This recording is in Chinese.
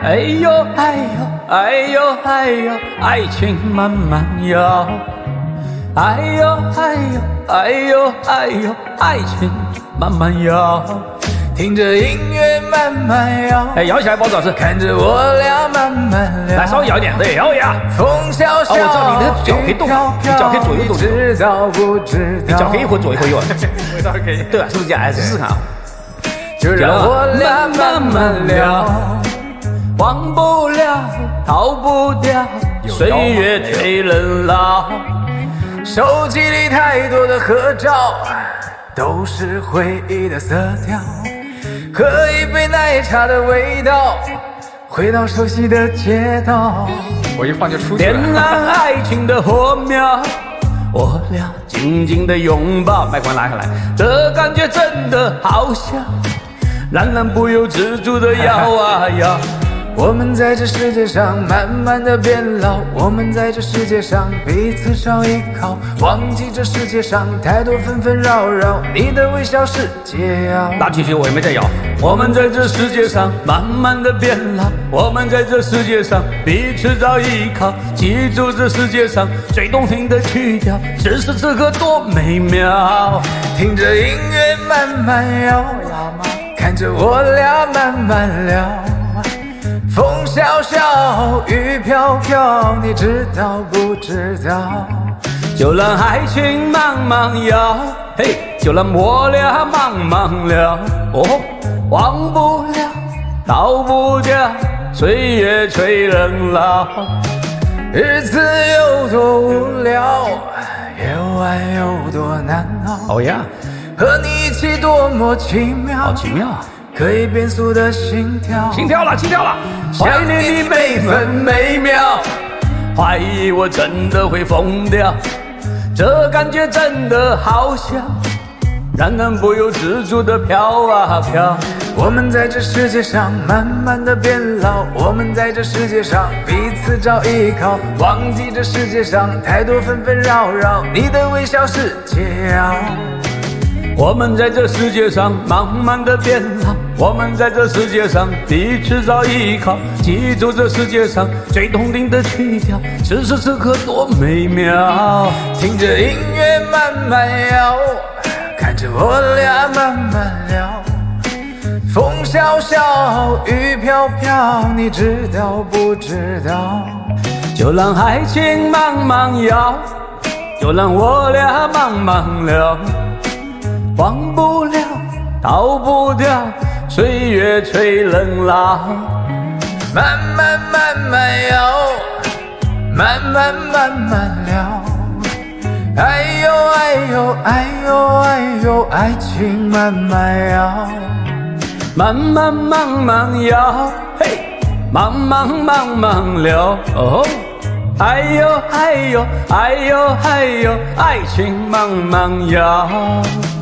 哎呦哎呦哎呦哎呦，爱情慢慢摇。哎呦哎呦哎呦哎呦，爱情慢慢摇。 听着音乐慢慢摇， 哎，摇起来，包子老师， 看着我俩慢慢聊。 来，稍微摇一点，对，摇一摇。 风萧萧， 我知道你的脚可以动，你脚可以左右动。 知道不知道？ 你脚可以一会左一会右。 我倒是可以。 对吧？是不是这样？哎，试试看啊。 就让我俩慢慢聊， 忘不了，逃不掉，岁月催人老。 手机里太多的合照，都是回忆的色调。喝一杯奶茶的味道，回到熟悉的街道。我一放就出去了。 点燃爱情的火苗，我俩紧紧的拥抱。麦克风拿下来，这感觉真的好像让人不由自主的摇啊摇。 我们在这世界上慢慢的变老，我们在这世界上彼此找依靠，忘记这世界上太多纷纷扰扰，你的微笑是解药。 大提琴我也没在摇。我们在这世界上慢慢的变老，我们在这世界上彼此找依靠，记住这世界上最动听的曲调，此时此刻多美妙。 听着音乐慢慢摇，看着我俩慢慢聊。风萧萧，雨飘飘，你知道不知道？ 就让爱情慢慢摇，嘿，就让我俩慢慢聊。哦，忘不了，逃不掉，岁月催人老。 日子有多无聊，夜晚有多难熬。 哦呀， 和你一起多么奇妙， 好奇妙。 可以变速的心跳， 心跳了，心跳了， 想念你每分每秒， 怀疑我真的会疯掉，这感觉真的好像让人不由自主的飘啊飘。 我们在这世界上慢慢的变老，我们在这世界上彼此找依靠，忘记这世界上太多纷纷扰扰，你的微笑是解药。 我们在这世界上慢慢的变老，我们在这世界上彼此找依靠，记住这世界上最动听的曲调，此时此刻多美妙。 听着音乐慢慢摇，看着我俩慢慢聊。风萧萧，雨飘飘，你知道不知道？ 就让爱情慢慢摇，就让我俩慢慢聊。忘不了，逃不掉，岁月催人老。 慢慢慢慢摇，慢慢慢慢聊。哎呦哎呦哎呦哎呦，爱情慢慢摇， 慢慢慢慢摇，嘿，慢慢慢慢聊。哦，哎呦哎呦哎呦哎呦，爱情慢慢摇。